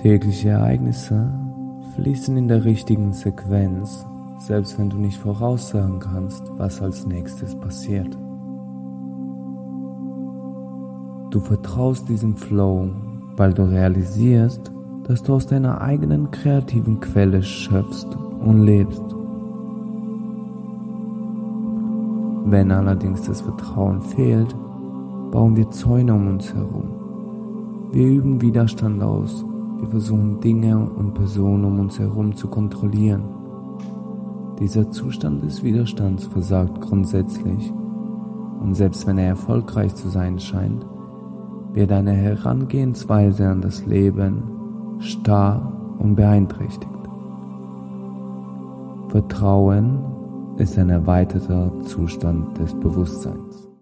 Tägliche Ereignisse fließen in der richtigen Sequenz, selbst wenn du nicht voraussagen kannst, was als nächstes passiert. Du vertraust diesem Flow, weil du realisierst, dass du aus deiner eigenen kreativen Quelle schöpfst und lebst. Wenn allerdings das Vertrauen fehlt, bauen wir Zäune um uns herum. Wir üben Widerstand aus. Wir versuchen Dinge und Personen um uns herum zu kontrollieren. Dieser Zustand des Widerstands versagt grundsätzlich, und selbst wenn er erfolgreich zu sein scheint, wird deine Herangehensweise an das Leben starr und beeinträchtigt. Vertrauen ist ein erweiterter Zustand des Bewusstseins.